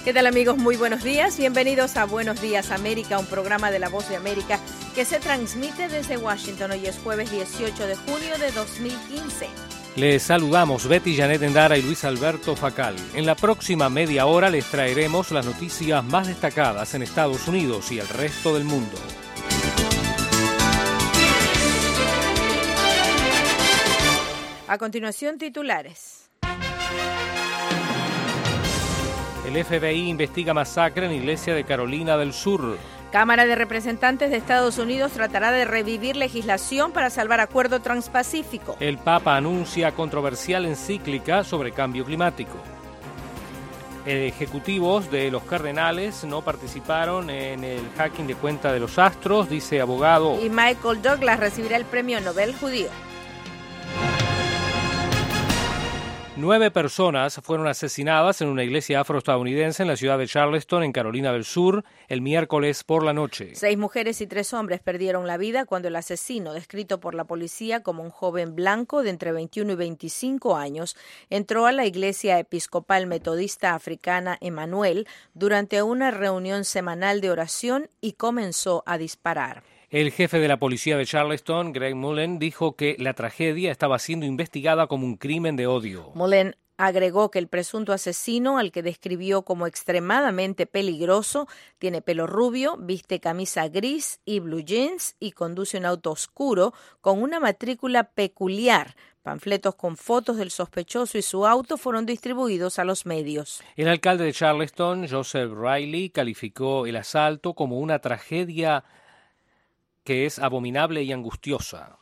¿Qué tal, amigos? Muy buenos días. Bienvenidos a Buenos Días América, un programa de La Voz de América que se transmite desde Washington. Hoy es jueves 18 de junio de 2015. Les saludamos Betty Janet Endara y Luis Alberto Facal. En la próxima media hora les traeremos las noticias más destacadas en Estados Unidos y el resto del mundo. A continuación, titulares. El FBI investiga masacre en iglesia de Carolina del Sur. Cámara de Representantes de Estados Unidos tratará de revivir legislación para salvar acuerdo transpacífico. El Papa anuncia controversial encíclica sobre cambio climático. Ejecutivos de los cardenales no participaron en el hacking de cuenta de los astros, dice abogado. Y Michael Douglas recibirá el premio Nobel judío. 9 personas fueron asesinadas en una iglesia afroestadounidense en la ciudad de Charleston, en Carolina del Sur, el miércoles por la noche. 6 mujeres y 3 hombres perdieron la vida cuando el asesino, descrito por la policía como un joven blanco de entre 21 y 25 años, entró a la iglesia episcopal metodista africana Emmanuel durante una reunión semanal de oración y comenzó a disparar. El jefe de la policía de Charleston, Greg Mullen, dijo que la tragedia estaba siendo investigada como un crimen de odio. Mullen agregó que el presunto asesino, al que describió como extremadamente peligroso, tiene pelo rubio, viste camisa gris y blue jeans y conduce un auto oscuro con una matrícula peculiar. Panfletos con fotos del sospechoso y su auto fueron distribuidos a los medios. El alcalde de Charleston, Joseph Riley, calificó el asalto como una tragedia que es abominable y angustiosa.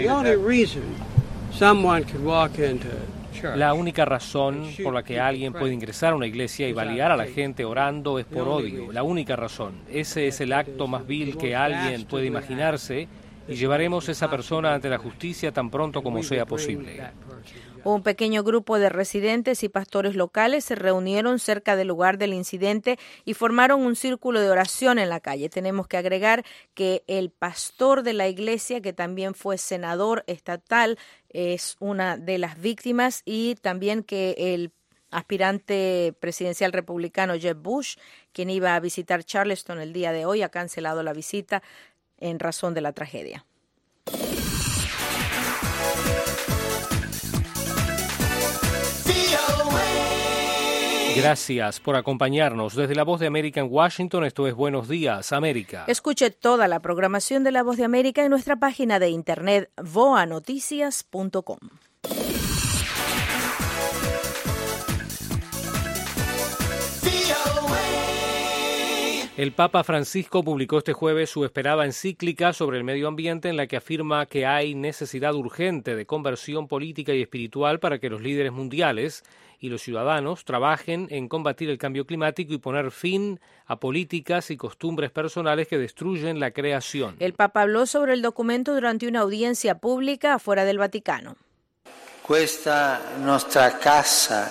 La única razón por la que alguien puede ingresar a una iglesia y balear a la gente orando es por odio. La única razón. Ese es el acto más vil que alguien puede imaginarse y llevaremos a esa persona ante la justicia tan pronto como sea posible. Un pequeño grupo de residentes y pastores locales se reunieron cerca del lugar del incidente y formaron un círculo de oración en la calle. Tenemos que agregar que el pastor de la iglesia, que también fue senador estatal, es una de las víctimas, y también que el aspirante presidencial republicano Jeb Bush, quien iba a visitar Charleston el día de hoy, ha cancelado la visita en razón de la tragedia. Gracias por acompañarnos. Desde La Voz de América en Washington, esto es Buenos Días, América. Escuche toda la programación de La Voz de América en nuestra página de internet voanoticias.com. El Papa Francisco publicó este jueves su esperada encíclica sobre el medio ambiente, en la que afirma que hay necesidad urgente de conversión política y espiritual para que los líderes mundiales y los ciudadanos trabajen en combatir el cambio climático y poner fin a políticas y costumbres personales que destruyen la creación. El Papa habló sobre el documento durante una audiencia pública afuera del Vaticano. Esta nuestra casa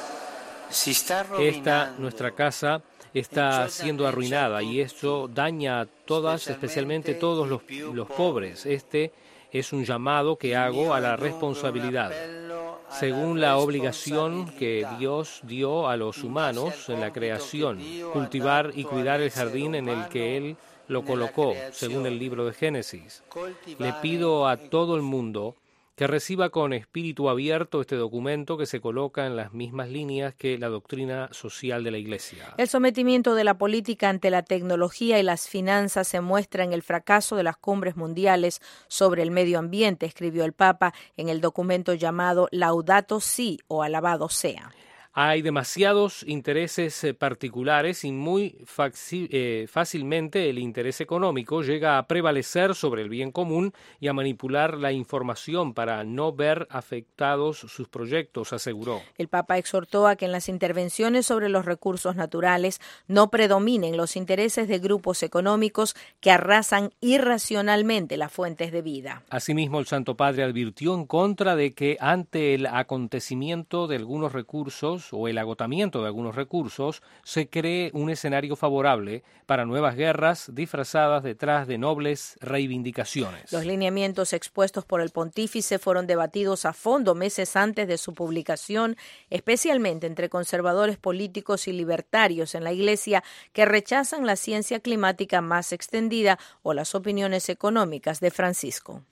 está siendo arruinada y esto daña a todas, especialmente todos los pobres. Este es un llamado que hago a la responsabilidad. Según la obligación que Dios dio a los humanos en la creación, cultivar y cuidar el jardín en el que Él lo colocó, según el libro de Génesis. Le pido a todo el mundo que reciba con espíritu abierto este documento, que se coloca en las mismas líneas que la doctrina social de la Iglesia. El sometimiento de la política ante la tecnología y las finanzas se muestra en el fracaso de las cumbres mundiales sobre el medio ambiente, escribió el Papa en el documento llamado Laudato Si, o Alabado sea. Hay demasiados intereses particulares y muy fácilmente el interés económico llega a prevalecer sobre el bien común y a manipular la información para no ver afectados sus proyectos, aseguró. El Papa exhortó a que en las intervenciones sobre los recursos naturales no predominen los intereses de grupos económicos que arrasan irracionalmente las fuentes de vida. Asimismo, el Santo Padre advirtió en contra de que ante el acontecimiento de algunos recursos recursos o el agotamiento de algunos recursos, se cree un escenario favorable para nuevas guerras disfrazadas detrás de nobles reivindicaciones. Los lineamientos expuestos por el pontífice fueron debatidos a fondo meses antes de su publicación, especialmente entre conservadores políticos y libertarios en la Iglesia que rechazan la ciencia climática más extendida o las opiniones económicas de Francisco.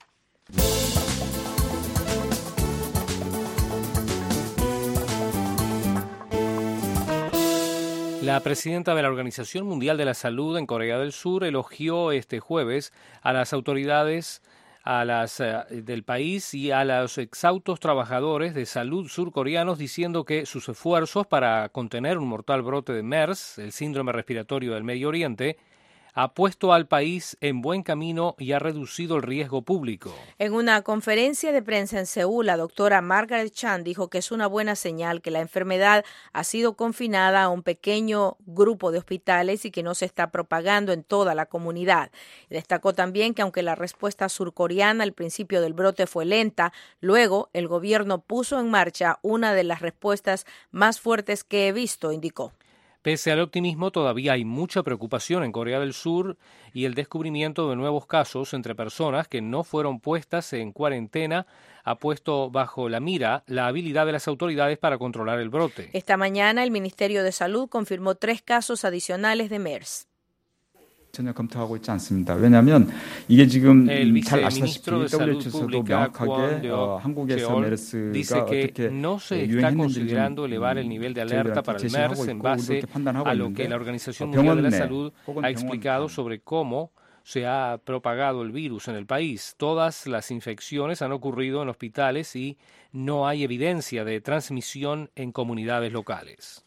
La presidenta de la Organización Mundial de la Salud en Corea del Sur elogió este jueves a las autoridades del país y a los exhaustos trabajadores de salud surcoreanos, diciendo que sus esfuerzos para contener un mortal brote de MERS, el síndrome respiratorio del Medio Oriente, ha puesto al país en buen camino y ha reducido el riesgo público. En una conferencia de prensa en Seúl, la doctora Margaret Chan dijo que es una buena señal que la enfermedad ha sido confinada a un pequeño grupo de hospitales y que no se está propagando en toda la comunidad. Destacó también que aunque la respuesta surcoreana al principio del brote fue lenta, luego el gobierno puso en marcha una de las respuestas más fuertes que he visto, indicó. Pese al optimismo, todavía hay mucha preocupación en Corea del Sur y el descubrimiento de nuevos casos entre personas que no fueron puestas en cuarentena ha puesto bajo la mira la habilidad de las autoridades para controlar el brote. Esta mañana el Ministerio de Salud confirmó 3 casos adicionales de MERS. El viceministro de Salud Pública, Kwon Deok-cheol, dice que no se está considerando elevar el nivel de alerta para el MERS en base a lo que la Organización Mundial de la Salud ha explicado sobre cómo se ha propagado el virus en el país. Todas las infecciones han ocurrido en hospitales y no hay evidencia de transmisión en comunidades locales.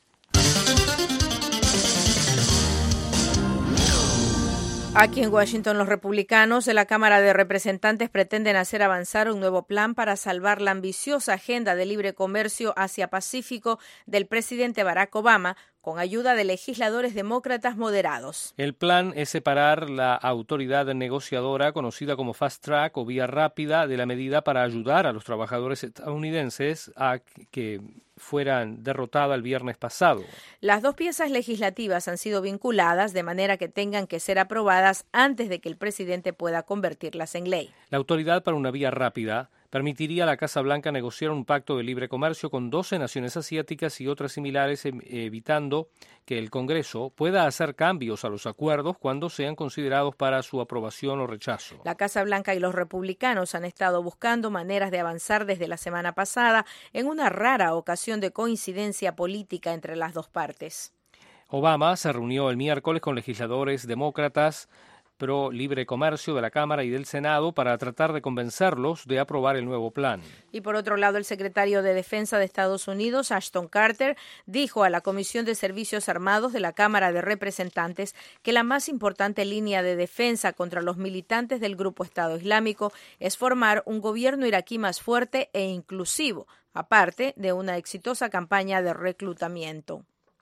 Aquí en Washington, los republicanos de la Cámara de Representantes pretenden hacer avanzar un nuevo plan para salvar la ambiciosa agenda de libre comercio Asia-Pacífico del presidente Barack Obama, con ayuda de legisladores demócratas moderados. El plan es separar la autoridad negociadora, conocida como Fast Track o vía rápida, de la medida para ayudar a los trabajadores estadounidenses a que fueran derrotadas el viernes pasado. Las 2 piezas legislativas han sido vinculadas de manera que tengan que ser aprobadas antes de que el presidente pueda convertirlas en ley. La autoridad para una vía rápida permitiría a la Casa Blanca negociar un pacto de libre comercio con 12 naciones asiáticas y otras similares, evitando que el Congreso pueda hacer cambios a los acuerdos cuando sean considerados para su aprobación o rechazo. La Casa Blanca y los republicanos han estado buscando maneras de avanzar desde la semana pasada en una rara ocasión de coincidencia política entre las 2 partes. Obama se reunió el miércoles con legisladores demócratas pro libre comercio de la Cámara y del Senado para tratar de convencerlos de aprobar el nuevo plan. Y por otro lado, el secretario de Defensa de Estados Unidos, Ashton Carter, dijo a la Comisión de Servicios Armados de la Cámara de Representantes que la más importante línea de defensa contra los militantes del grupo Estado Islámico es formar un gobierno iraquí más fuerte e inclusivo, aparte de una exitosa campaña de reclutamiento.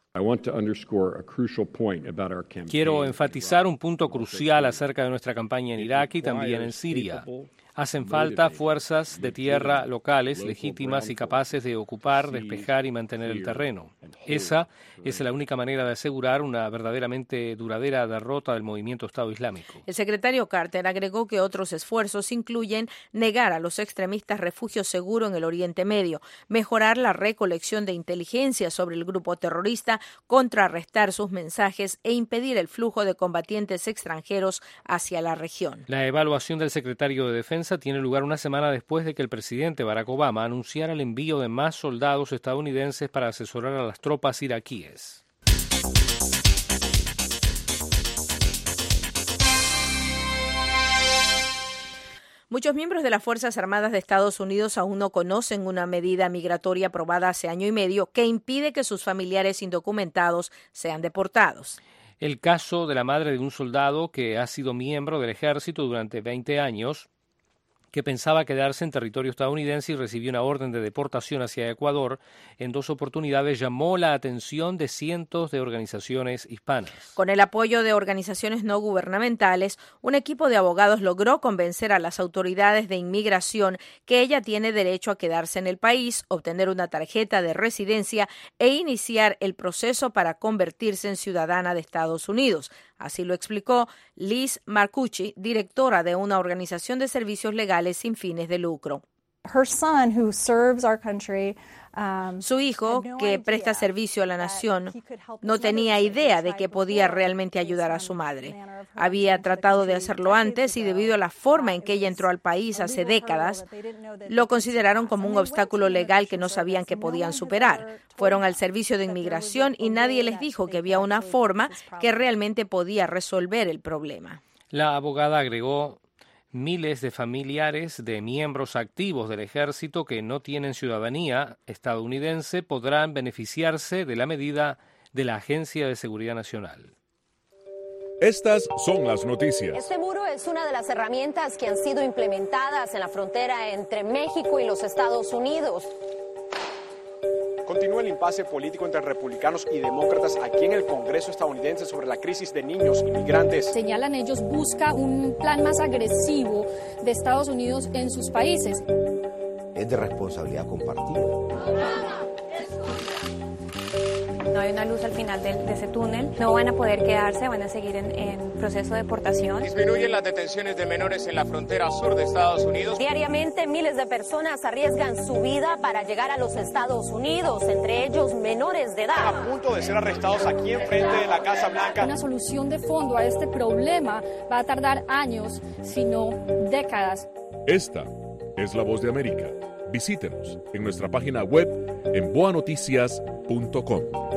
Quiero enfatizar un punto crucial acerca de nuestra campaña en Irak y también en Siria. Hacen falta fuerzas de tierra locales, legítimas y capaces de ocupar, despejar y mantener el terreno. Esa es la única manera de asegurar una verdaderamente duradera derrota del movimiento Estado Islámico. El secretario Carter agregó que otros esfuerzos incluyen negar a los extremistas refugio seguro en el Oriente Medio, mejorar la recolección de inteligencia sobre el grupo terrorista, contrarrestar sus mensajes e impedir el flujo de combatientes extranjeros hacia la región. La evaluación del secretario de Defensa tiene lugar una semana después de que el presidente Barack Obama anunciara el envío de más soldados estadounidenses para asesorar a las tropas iraquíes. Muchos miembros de las Fuerzas Armadas de Estados Unidos aún no conocen una medida migratoria aprobada hace año y medio que impide que sus familiares indocumentados sean deportados. El caso de la madre de un soldado que ha sido miembro del ejército durante 20 años que pensaba quedarse en territorio estadounidense y recibió una orden de deportación hacia Ecuador. En 2 oportunidades llamó la atención de cientos de organizaciones hispanas. Con el apoyo de organizaciones no gubernamentales, un equipo de abogados logró convencer a las autoridades de inmigración que ella tiene derecho a quedarse en el país, obtener una tarjeta de residencia e iniciar el proceso para convertirse en ciudadana de Estados Unidos. Así lo explicó Liz Marcucci, directora de una organización de servicios legales sin fines de lucro. Su hijo, que presta servicio a la nación, no tenía idea de que podía realmente ayudar a su madre. Había tratado de hacerlo antes y debido a la forma en que ella entró al país hace décadas, lo consideraron como un obstáculo legal que no sabían que podían superar. Fueron al servicio de inmigración y nadie les dijo que había una forma que realmente podía resolver el problema. La abogada agregó: miles de familiares de miembros activos del ejército que no tienen ciudadanía estadounidense podrán beneficiarse de la medida de la Agencia de Seguridad Nacional. Estas son las noticias. Este muro es una de las herramientas que han sido implementadas en la frontera entre México y los Estados Unidos. Continúa el impasse político entre republicanos y demócratas aquí en el Congreso estadounidense sobre la crisis de niños inmigrantes. Señalan ellos, busca un plan más agresivo de Estados Unidos en sus países. Es de responsabilidad compartida. No hay una luz al final de ese túnel. No van a poder quedarse, van a seguir en proceso de deportación. Disminuyen las detenciones de menores en la frontera sur de Estados Unidos. Diariamente miles de personas arriesgan su vida para llegar a los Estados Unidos, entre ellos menores de edad. A punto de ser arrestados aquí enfrente de la Casa Blanca. Una solución de fondo a este problema va a tardar años, si no décadas. Esta es La Voz de América. Visítenos en nuestra página web en boanoticias.com.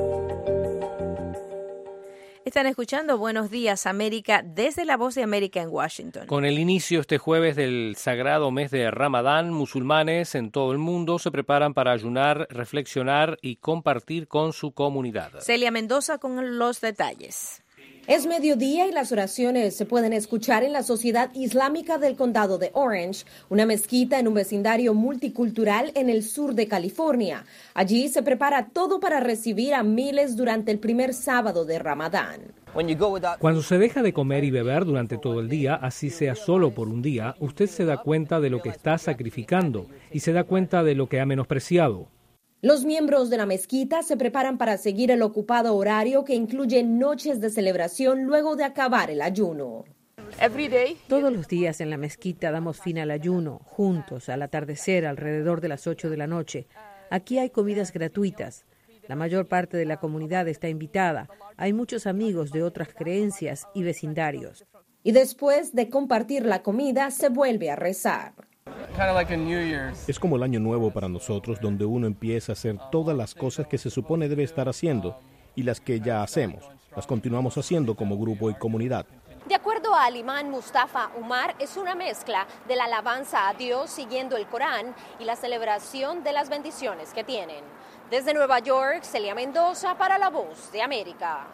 Están escuchando Buenos Días América desde La Voz de América en Washington. Con el inicio este jueves del sagrado mes de Ramadán, musulmanes en todo el mundo se preparan para ayunar, reflexionar y compartir con su comunidad. Celia Mendoza con los detalles. Es mediodía y las oraciones se pueden escuchar en la Sociedad Islámica del Condado de Orange, una mezquita en un vecindario multicultural en el sur de California. Allí se prepara todo para recibir a miles durante el primer sábado de Ramadán. Cuando se deja de comer y beber durante todo el día, así sea solo por un día, usted se da cuenta de lo que está sacrificando y se da cuenta de lo que ha menospreciado. Los miembros de la mezquita se preparan para seguir el ocupado horario que incluye noches de celebración luego de acabar el ayuno. Todos los días en la mezquita damos fin al ayuno, juntos, al atardecer, alrededor de las 8 de la noche. Aquí hay comidas gratuitas. La mayor parte de la comunidad está invitada. Hay muchos amigos de otras creencias y vecindarios. Y después de compartir la comida, se vuelve a rezar. Es como el año nuevo para nosotros, donde uno empieza a hacer todas las cosas que se supone debe estar haciendo y las que ya hacemos. Las continuamos haciendo como grupo y comunidad. De acuerdo al imán Mustafa Umar, es una mezcla de la alabanza a Dios siguiendo el Corán y la celebración de las bendiciones que tienen. Desde Nueva York, Celia Mendoza para La Voz de América.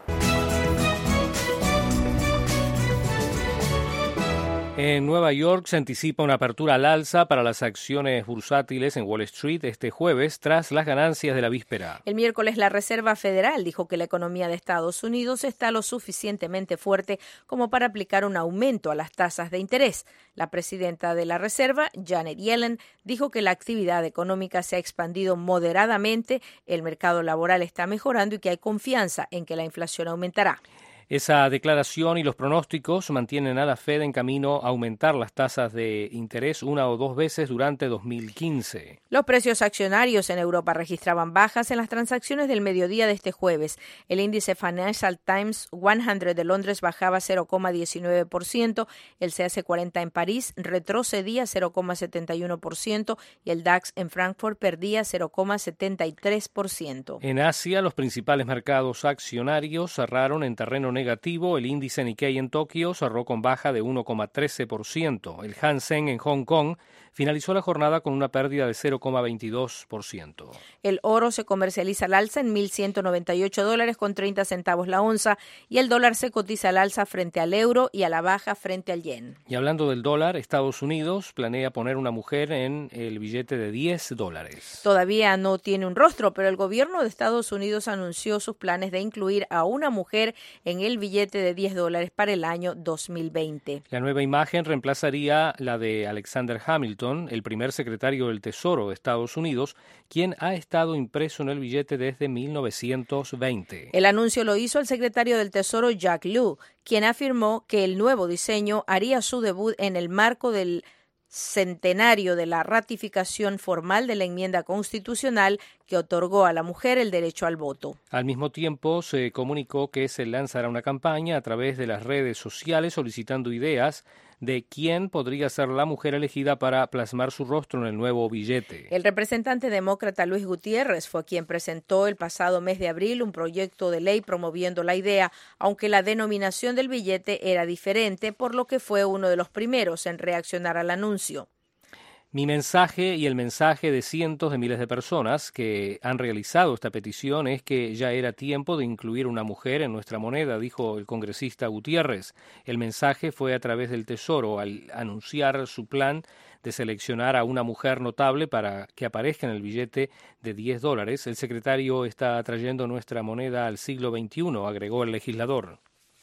En Nueva York se anticipa una apertura al alza para las acciones bursátiles en Wall Street este jueves tras las ganancias de la víspera. El miércoles la Reserva Federal dijo que la economía de Estados Unidos está lo suficientemente fuerte como para aplicar un aumento a las tasas de interés. La presidenta de la Reserva, Janet Yellen, dijo que la actividad económica se ha expandido moderadamente, el mercado laboral está mejorando y que hay confianza en que la inflación aumentará. Esa declaración y los pronósticos mantienen a la Fed en camino a aumentar las tasas de interés 1 o 2 veces durante 2015. Los precios accionarios en Europa registraban bajas en las transacciones del mediodía de este jueves. El índice Financial Times 100 de Londres bajaba 0,19%, el CAC 40 en París retrocedía 0,71% y el DAX en Frankfurt perdía 0,73%. En Asia, los principales mercados accionarios cerraron en terreno negativo. El índice Nikkei en Tokio cerró con baja de 1,13%. El Hang Seng en Hong Kong finalizó la jornada con una pérdida de 0,22%. El oro se comercializa al alza en $1.198.30 la onza y el dólar se cotiza al alza frente al euro y a la baja frente al yen. Y hablando del dólar, Estados Unidos planea poner una mujer en el billete de $10. Todavía no tiene un rostro, pero el gobierno de Estados Unidos anunció sus planes de incluir a una mujer en el billete de $10 para el año 2020. La nueva imagen reemplazaría la de Alexander Hamilton, el primer secretario del Tesoro de Estados Unidos, quien ha estado impreso en el billete desde 1920. El anuncio lo hizo el secretario del Tesoro Jack Lew, quien afirmó que el nuevo diseño haría su debut en el marco del centenario de la ratificación formal de la enmienda constitucional que otorgó a la mujer el derecho al voto. Al mismo tiempo, se comunicó que se lanzará una campaña a través de las redes sociales solicitando ideas de quién podría ser la mujer elegida para plasmar su rostro en el nuevo billete. El representante demócrata Luis Gutiérrez fue quien presentó el pasado mes de abril un proyecto de ley promoviendo la idea, aunque la denominación del billete era diferente, por lo que fue uno de los primeros en reaccionar al anuncio. Mi mensaje y el mensaje de cientos de miles de personas que han realizado esta petición es que ya era tiempo de incluir una mujer en nuestra moneda, dijo el congresista Gutiérrez. El mensaje fue a través del Tesoro al anunciar su plan de seleccionar a una mujer notable para que aparezca en el billete de $10. El secretario está trayendo nuestra moneda al siglo XXI, agregó el legislador.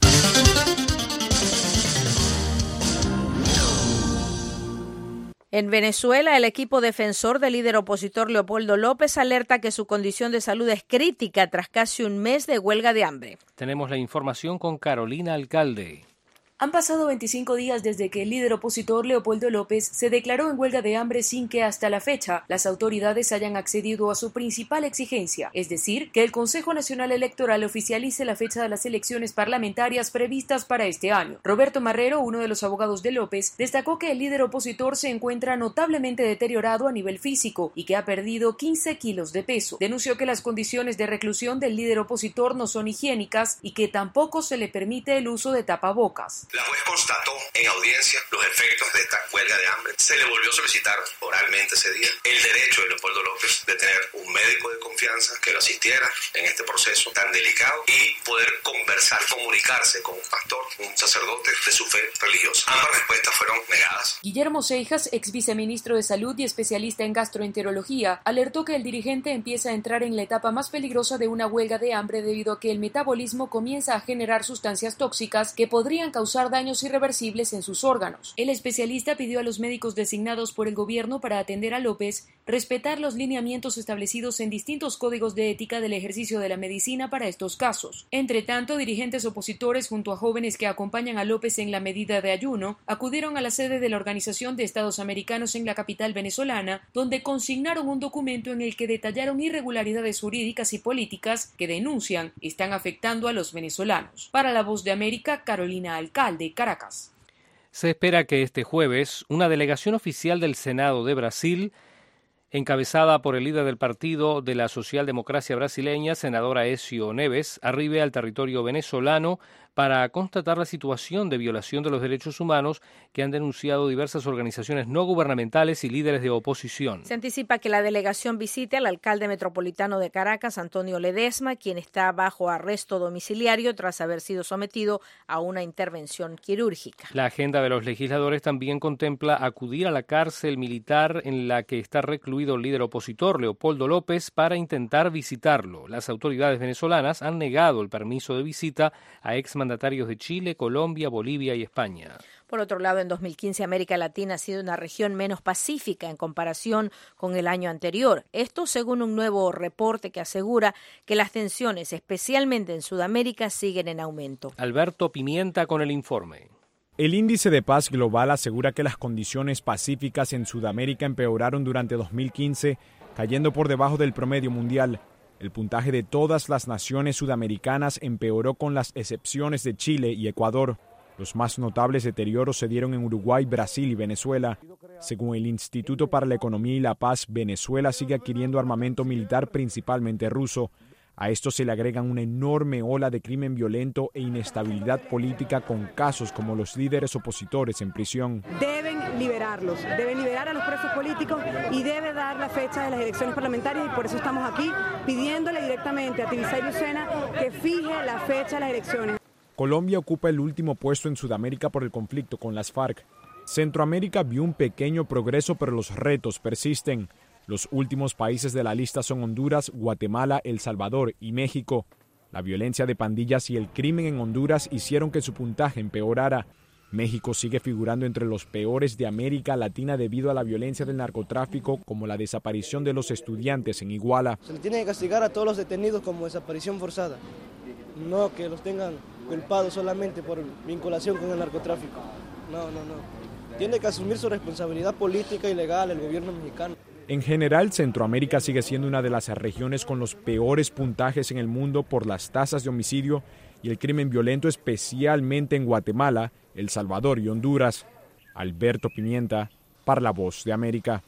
En Venezuela, el equipo defensor del líder opositor Leopoldo López alerta que su condición de salud es crítica tras casi un mes de huelga de hambre. Tenemos la información con Carolina Alcalde. Han pasado 25 días desde que el líder opositor Leopoldo López se declaró en huelga de hambre sin que hasta la fecha las autoridades hayan accedido a su principal exigencia, es decir, que el Consejo Nacional Electoral oficialice la fecha de las elecciones parlamentarias previstas para este año. Roberto Marrero, uno de los abogados de López, destacó que el líder opositor se encuentra notablemente deteriorado a nivel físico y que ha perdido 15 kilos de peso. Denunció que las condiciones de reclusión del líder opositor no son higiénicas y que tampoco se le permite el uso de tapabocas. La juez constató en audiencia los efectos de esta huelga de hambre. Se le volvió a solicitar oralmente ese día el derecho de Leopoldo López de tener un médico de confianza que lo asistiera en este proceso tan delicado y poder conversar, comunicarse con un pastor, un sacerdote de su fe religiosa. Ambas respuestas fueron negadas. Guillermo Seijas, ex viceministro de Salud y especialista en gastroenterología, alertó que el dirigente empieza a entrar en la etapa más peligrosa de una huelga de hambre debido a que el metabolismo comienza a generar sustancias tóxicas que podrían causar daños irreversibles en sus órganos. El especialista pidió a los médicos designados por el gobierno para atender a López respetar los lineamientos establecidos en distintos códigos de ética del ejercicio de la medicina para estos casos. Entre tanto, dirigentes opositores junto a jóvenes que acompañan a López en la medida de ayuno acudieron a la sede de la Organización de Estados Americanos en la capital venezolana, donde consignaron un documento en el que detallaron irregularidades jurídicas y políticas que denuncian están afectando a los venezolanos. Para La Voz de América, Carolina Alcalde, Caracas. Se espera que este jueves una delegación oficial del Senado de Brasil, encabezada por el líder del partido de la socialdemocracia brasileña, senadora Aécio Neves, arribe al territorio venezolano para constatar la situación de violación de los derechos humanos que han denunciado diversas organizaciones no gubernamentales y líderes de oposición. Se anticipa que la delegación visite al alcalde metropolitano de Caracas, Antonio Ledesma, quien está bajo arresto domiciliario tras haber sido sometido a una intervención quirúrgica. La agenda de los legisladores también contempla acudir a la cárcel militar en la que está recluido el líder opositor Leopoldo López para intentar visitarlo. Las autoridades venezolanas han negado el permiso de visita a exmandatarios de Chile, Colombia, Bolivia y España. Por otro lado, en 2015 América Latina ha sido una región menos pacífica en comparación con el año anterior. Esto según un nuevo reporte que asegura que las tensiones, especialmente en Sudamérica, siguen en aumento. Alberto Pimienta con el informe. El Índice de Paz Global asegura que las condiciones pacíficas en Sudamérica empeoraron durante 2015, cayendo por debajo del promedio mundial. El puntaje de todas las naciones sudamericanas empeoró con las excepciones de Chile y Ecuador. Los más notables deterioros se dieron en Uruguay, Brasil y Venezuela. Según el Instituto para la Economía y la Paz, Venezuela sigue adquiriendo armamento militar principalmente ruso. A esto se le agregan una enorme ola de crimen violento e inestabilidad política con casos como los líderes opositores en prisión. Deben liberarlos, deben liberar a los presos políticos y debe dar la fecha de las elecciones parlamentarias y por eso estamos aquí pidiéndole directamente a Tibisay Lucena que fije la fecha de las elecciones. Colombia ocupa el último puesto en Sudamérica por el conflicto con las FARC. Centroamérica vio un pequeño progreso, pero los retos persisten. Los últimos países de la lista son Honduras, Guatemala, El Salvador y México. La violencia de pandillas y el crimen en Honduras hicieron que su puntaje empeorara. México sigue figurando entre los peores de América Latina debido a la violencia del narcotráfico, como la desaparición de los estudiantes en Iguala. Se le tiene que castigar a todos los detenidos como desaparición forzada, no que los tengan culpados solamente por vinculación con el narcotráfico. No. Tiene que asumir su responsabilidad política y legal el gobierno mexicano. En general, Centroamérica sigue siendo una de las regiones con los peores puntajes en el mundo por las tasas de homicidio y el crimen violento, especialmente en Guatemala, El Salvador y Honduras. Alberto Pimienta, para La Voz de América.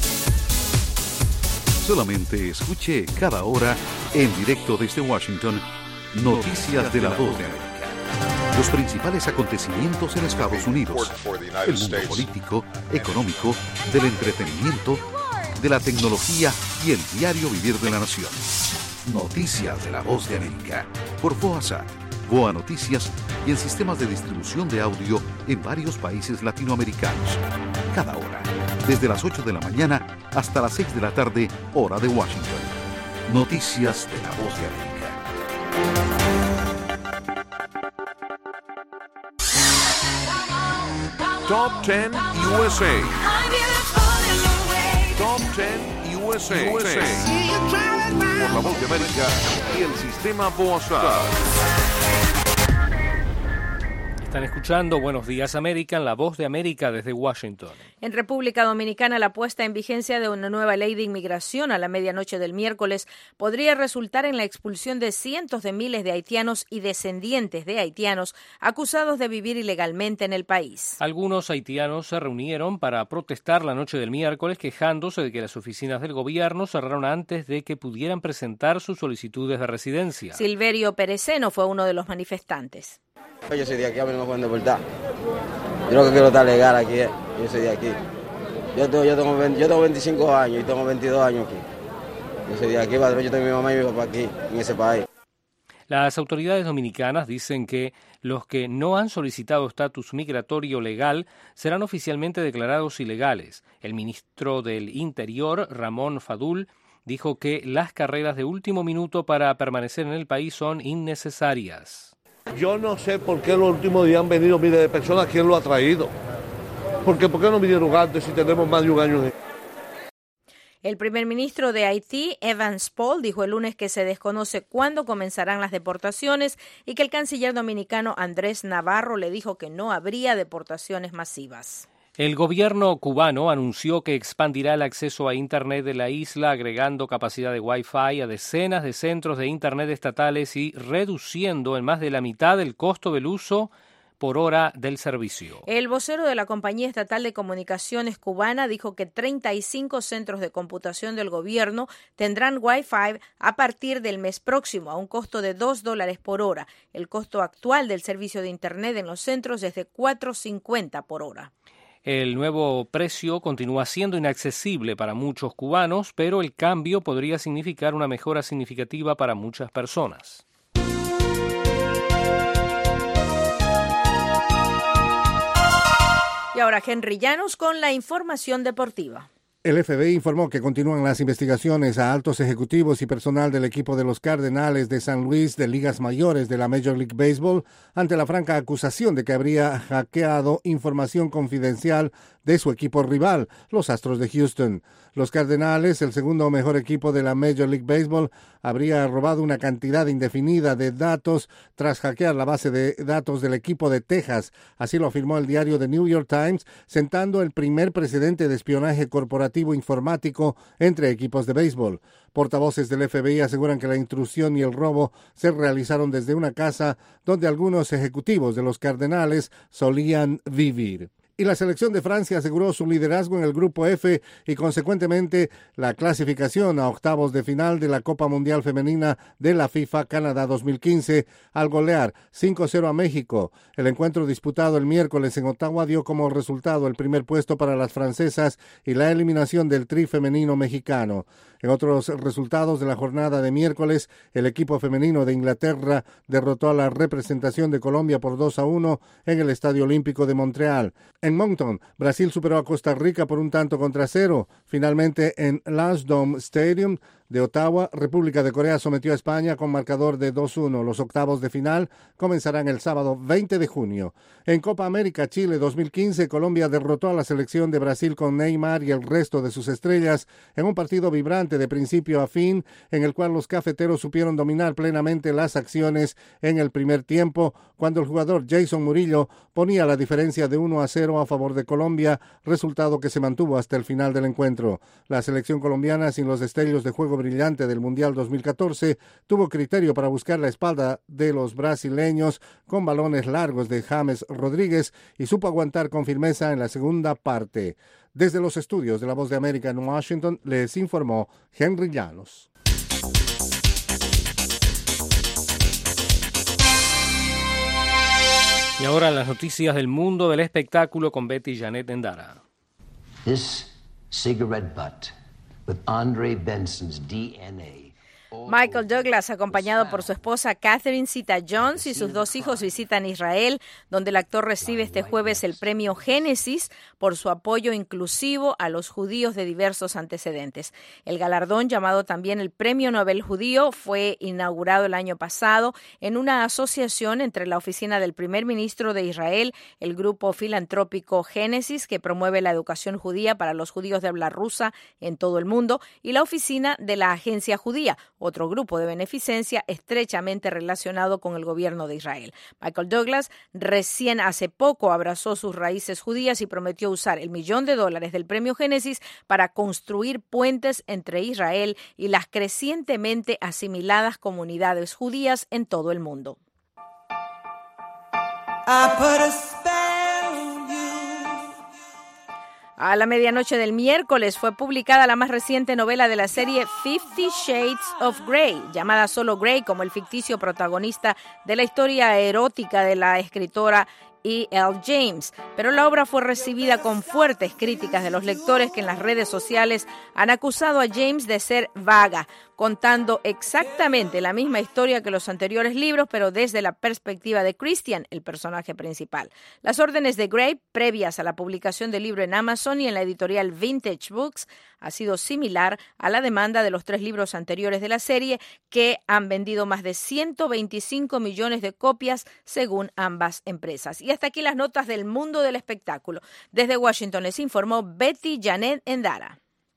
Solamente escuche cada hora, en directo desde Washington, Noticias de La Voz de América. Los principales acontecimientos en Estados Unidos, el mundo político, económico, del entretenimiento, de la tecnología y el diario vivir de la nación. Noticias de La Voz de América, por VOA, VOA Noticias y en sistemas de distribución de audio en varios países latinoamericanos. Cada hora, desde las 8 de la mañana hasta las 6 de la tarde, hora de Washington. Noticias de La Voz de América. Top 10 USA. Top 10 USA. Por La Voz de América y el sistema VOA. Están escuchando Buenos Días América en La Voz de América desde Washington. En República Dominicana, la puesta en vigencia de una nueva ley de inmigración a la medianoche del miércoles podría resultar en la expulsión de cientos de miles de haitianos y descendientes de haitianos acusados de vivir ilegalmente en el país. Algunos haitianos se reunieron para protestar la noche del miércoles, quejándose de que las oficinas del gobierno cerraron antes de que pudieran presentar sus solicitudes de residencia. Silverio Pereceno fue uno de los manifestantes. Yo soy de aquí, a mí no me pueden deportar. Yo lo que quiero estar legal aquí, yo soy de aquí. Yo tengo 25 años y tengo 22 años aquí. Yo soy de aquí, padre, yo tengo mi mamá y mi papá aquí, en ese país. Las autoridades dominicanas dicen que los que no han solicitado estatus migratorio legal serán oficialmente declarados ilegales. El ministro del Interior, Ramón Fadul, dijo que las carreras de último minuto para permanecer en el país son innecesarias. Yo no sé por qué los últimos días han venido miles de personas. ¿Quién lo ha traído? ¿Por qué no vinieron antes si tenemos más de un año en... El primer ministro de Haití, Evans Paul, dijo el lunes que se desconoce cuándo comenzarán las deportaciones y que el canciller dominicano Andrés Navarro le dijo que no habría deportaciones masivas. El gobierno cubano anunció que expandirá el acceso a Internet de la isla, agregando capacidad de Wi-Fi a decenas de centros de Internet estatales y reduciendo en más de la mitad el costo del uso por hora del servicio. El vocero de la Compañía Estatal de Comunicaciones cubana dijo que 35 centros de computación del gobierno tendrán Wi-Fi a partir del mes próximo a un costo de $2 por hora. El costo actual del servicio de Internet en los centros es de $4.50 por hora. El nuevo precio continúa siendo inaccesible para muchos cubanos, pero el cambio podría significar una mejora significativa para muchas personas. Y ahora Henry Llanos con la información deportiva. El FBI informó que continúan las investigaciones a altos ejecutivos y personal del equipo de los Cardenales de San Luis de ligas mayores de la Major League Baseball ante la franca acusación de que habría hackeado información confidencial de su equipo rival, los Astros de Houston. Los Cardenales, el segundo mejor equipo de la Major League Baseball, habría robado una cantidad indefinida de datos tras hackear la base de datos del equipo de Texas. Así lo afirmó el diario The New York Times, sentando el primer precedente de espionaje corporativo informático entre equipos de béisbol. Portavoces del FBI aseguran que la intrusión y el robo se realizaron desde una casa donde algunos ejecutivos de los Cardenales solían vivir. Y la selección de Francia aseguró su liderazgo en el Grupo F y consecuentemente la clasificación a octavos de final de la Copa Mundial Femenina de la FIFA Canadá 2015 al golear 5-0 a México. El encuentro disputado el miércoles en Ottawa dio como resultado el primer puesto para las francesas y la eliminación del Tri femenino mexicano. En otros resultados de la jornada de miércoles, el equipo femenino de Inglaterra derrotó a la representación de Colombia por 2-1 en el Estadio Olímpico de Montreal. En Moncton, Brasil superó a Costa Rica por 1-0. Finalmente, en Lansdowne Stadium de Ottawa, República de Corea sometió a España con marcador de 2-1. Los octavos de final comenzarán el sábado 20 de junio. En Copa América Chile 2015, Colombia derrotó a la selección de Brasil con Neymar y el resto de sus estrellas en un partido vibrante de principio a fin, en el cual los cafeteros supieron dominar plenamente las acciones en el primer tiempo, cuando el jugador Jason Murillo ponía la diferencia de 1-0 a favor de Colombia, resultado que se mantuvo hasta el final del encuentro. La selección colombiana, sin los destellos de juego brillante del Mundial 2014, tuvo criterio para buscar la espalda de los brasileños con balones largos de James Rodríguez y supo aguantar con firmeza en la segunda parte. Desde los estudios de La Voz de América en Washington, les informó Henry Llanos. Y ahora las noticias del mundo del espectáculo con Betty Janet Endara. This cigarette butt with Andre Benson's DNA. Michael Douglas, acompañado por su esposa Catherine Zeta-Jones y sus 2 hijos, visitan Israel, donde el actor recibe este jueves el premio Génesis por su apoyo inclusivo a los judíos de diversos antecedentes. El galardón, llamado también el Premio Nobel Judío, fue inaugurado el año pasado en una asociación entre la oficina del primer ministro de Israel, el grupo filantrópico Génesis, que promueve la educación judía para los judíos de habla rusa en todo el mundo, y la oficina de la Agencia Judía, otro grupo de beneficencia estrechamente relacionado con el gobierno de Israel. Michael Douglas recién hace poco abrazó sus raíces judías y prometió usar $1 millón del premio Génesis para construir puentes entre Israel y las crecientemente asimiladas comunidades judías en todo el mundo. A la medianoche del miércoles fue publicada la más reciente novela de la serie 50 Shades of Grey, llamada solo Grey como el ficticio protagonista de la historia erótica de la escritora E.L. James, pero la obra fue recibida con fuertes críticas de los lectores que en las redes sociales han acusado a James de ser vaga, contando exactamente la misma historia que los anteriores libros, pero desde la perspectiva de Christian, el personaje principal. Las órdenes de Grey, previas a la publicación del libro en Amazon y en la editorial Vintage Books, ha sido similar a la demanda de los 3 libros anteriores de la serie, que han vendido más de 125 millones de copias según ambas empresas. Y hasta aquí las notas del mundo del espectáculo. Desde Washington les informó Betty Janet Endara.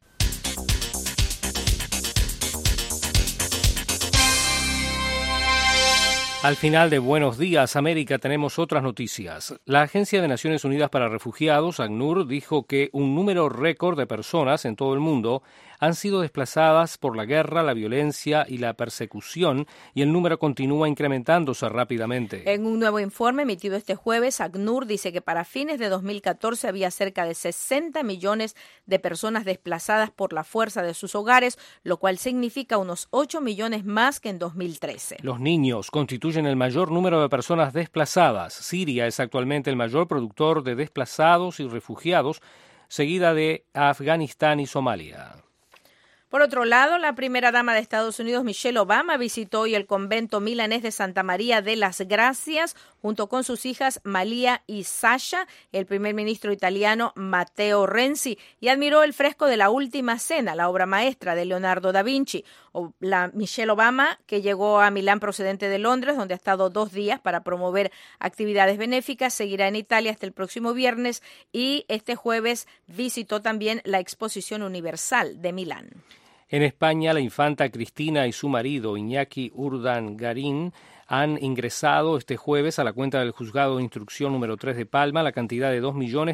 Al final de Buenos Días, América, tenemos otras noticias. La Agencia de Naciones Unidas para Refugiados, ACNUR, dijo que un número récord de personas en todo el mundo han sido desplazadas por la guerra, la violencia y la persecución, y el número continúa incrementándose rápidamente. En un nuevo informe emitido este jueves, ACNUR dice que para fines de 2014 había cerca de 60 millones de personas desplazadas por la fuerza de sus hogares, lo cual significa unos 8 millones más que en 2013. Los niños constituyen el mayor número de personas desplazadas. Siria es actualmente el mayor productor de desplazados y refugiados, seguida de Afganistán y Somalia. Por otro lado, la primera dama de Estados Unidos, Michelle Obama, visitó hoy el convento milanés de Santa María de las Gracias junto con sus hijas Malia y Sasha, el primer ministro italiano Matteo Renzi, y admiró el fresco de La Última Cena, la obra maestra de Leonardo da Vinci. La Michelle Obama, que llegó a Milán procedente de Londres, donde ha estado 2 días para promover actividades benéficas, seguirá en Italia hasta el próximo viernes y este jueves visitó también la Exposición Universal de Milán. En España, la infanta Cristina y su marido, Iñaki Urdangarín, han ingresado este jueves a la cuenta del Juzgado de Instrucción número 3 de Palma la cantidad de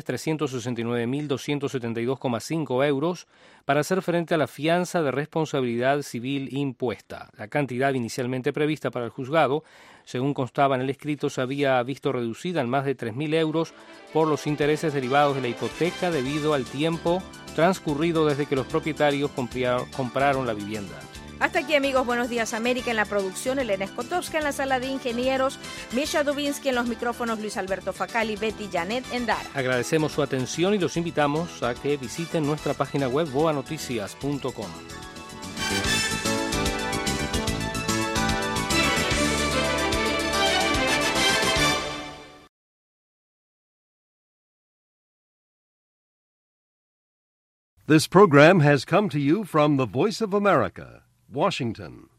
2.369.272,5 euros para hacer frente a la fianza de responsabilidad civil impuesta. La cantidad inicialmente prevista para el juzgado, según constaba en el escrito, se había visto reducida en más de 3.000 euros por los intereses derivados de la hipoteca debido al tiempo transcurrido desde que los propietarios compraron la vivienda. Hasta aquí, amigos, Buenos Días América. En la producción, Elena Skotowska. En la sala de ingenieros, Misha Dubinsky. En los micrófonos, Luis Alberto Facali, Betty Janet Endara. Agradecemos su atención y los invitamos a que visiten nuestra página web boanoticias.com. This program has come to you from the Voice of America, Washington.